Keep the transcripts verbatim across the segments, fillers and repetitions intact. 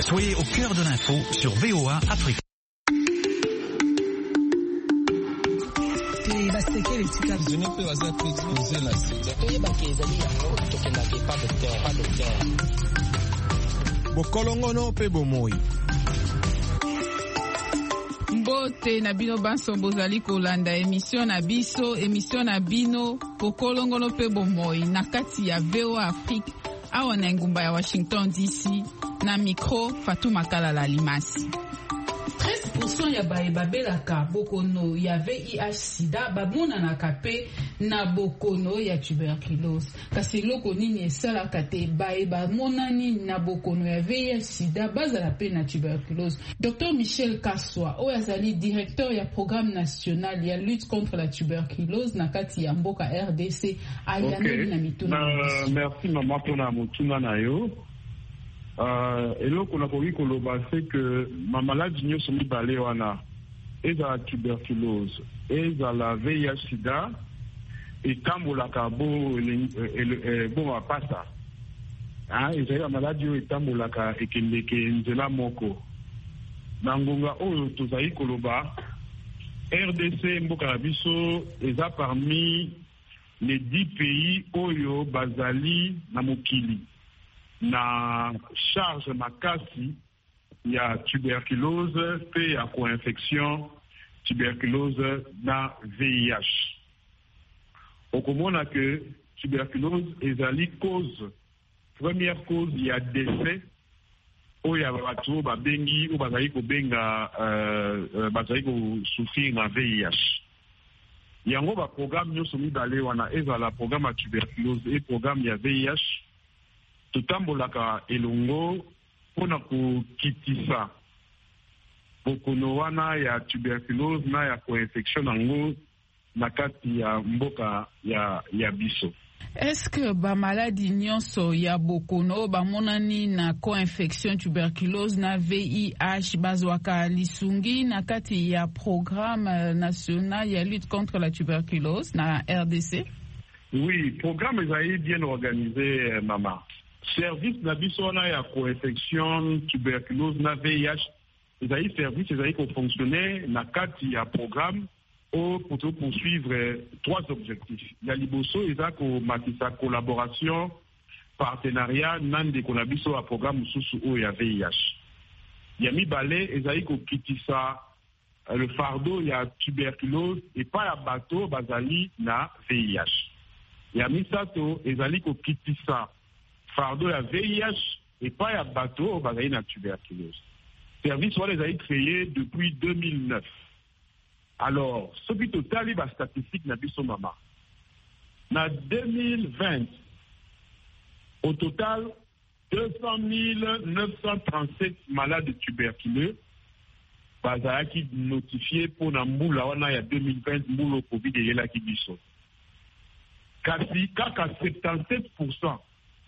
Soyez au cœur de l'info sur V O A Afrique. Bokolongono pe bomoi. Mbote na bino banso bozali kolanda émission na biso émission na bino bokolongono pe bomoi na kati ya V O A Afrique awa na ngumba ya Washington D C na micro Fatou Makala la Limasi. treize pour cent ya baye babelaka bokono ya V I H sida bamonanaka pe na bokono ya tuberculose kasi loko nini esalaka te baye bamonani na bokono ya V I H sida bazala pe na tuberculose. Docteur Michel Kaswa oyo azali directeur ya programme national ya lutte contre la tuberculose na kati ya mboka R D C ayanobi na mituna. Uh, merci mama pona mutuna na yo. Uh, eloko na koki koloba c'est que ma maladie nyonso mibale wana ezala tuberculose ezala V I H sida etambolaka bo bo mapasa ezali ya maladie oyo etambolaka ekendeke nzela moko na ngonga oyo tozali koloba R D C mboka na biso eza parmi les dix pays oyo bazali na mokili na charge makasi ya tuberculose pe ya co-infection tuberculose na V I H. Okomona que tuberculose ezali cause, première cause ya décès oya bato babengi o bazali ko benga euh bazali ko souffrir na V I H. Yango ba programme nyonso mibale wana ezala programme ya tuberculose et programme ya V I H tutambolaka elongo pona kokitisa bokono wana ya tuberculose na ya co-infection nango na kati ya mboka ya, ya biso. Est-ce que ba maladie nyonso ya bokono bamonani na co-infection tuberculose na V I H bazwaka lisungi na kati ya programme national ya lutte contre la tuberculose na R D C? Oui, programme ezali bien organisé mama. Service na biso na ya co-infection tuberculose na V I H ezali service ezali ko fonctionner na kati ya programme au pour poursuivre trois objectifs. Ya liboso eza ko matisa collaboration partenariat nande ko na biso a programme susu o ya V I H. Ya mibale ezali ko kitisa le fardeau ya tuberculose et pas ya bato bazali na V I H. Ya misato ezali ko kitisa fardeau ya V I H et pas ya bateau bazali na tuberculose. Service wale ezali créé depuis deux mille neuf. Alors, ce qui total ba statistique na biso mama. Na deux mille vingt, au total deux cent mille neuf cent trente-sept malades tuberculeux bazalaki notifiés pour na mbula wana ya deux mille vingt mbulo Covid eyelaki biso. Kasi kaka soixante-dix-sept pour cent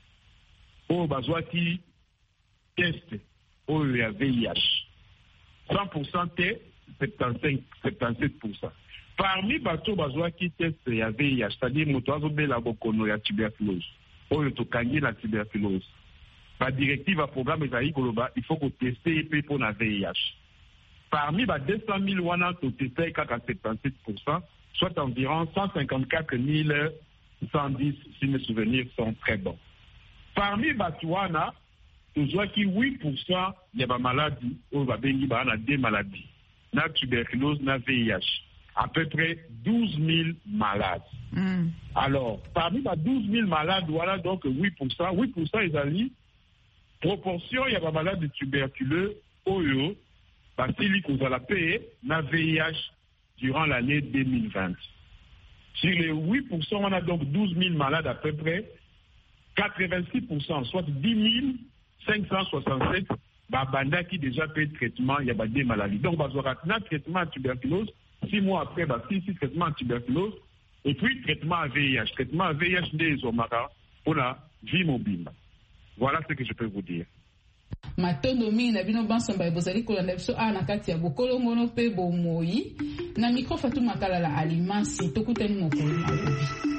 oyo bazwaki test oyo ya V I H. cent pour cent te soixante-quinze soixante-dix-sept pour cent. Parmi bato bazwaki test ya V I H, c'est-à-dire moto azobela bokono ya tuberculose oyo tokangi na tuberculose, ba directive a programme ezali koloba il faut ko tester pe pour na V I H. Parmi ba deux cent mille wana to tester kaka soixante-dix-sept pour cent, soit environ cent cinquante-quatre mille cent dix si mes souvenirs sont très bons. Parmi Batouana, nous avons huit pour cent de la maladie, ou des maladies, la tuberculose, la V I H. À peu près douze mille malades. Mm. Alors, parmi les douze mille malades, voilà donc huit pour cent. huit pour cent, ils ont proportion, il y a des malades de tuberculeux, oyo, parce qu'ils ont la paix, la V I H, durant l'année deux mille vingt. Sur les huit pour cent, on a donc douze mille malades à peu près. quatre-vingt-six pour cent, soit dix mille cinq cent soixante-sept, banda qui déjà fait traitement, il y a des maladies. Donc, on va un traitement à tuberculose, six mois après, bah, six, six traitements à tuberculose, et puis traitement à V I H. Traitement à V I H des omara pour la vie mobile. Voilà ce que je peux vous dire. Matondo mingi na bino bansamba bozali kolanda biso a na kati ya bokolongono pe bomoi na micro Fatou Makala la Alimasi tokutani mokolo na lobi.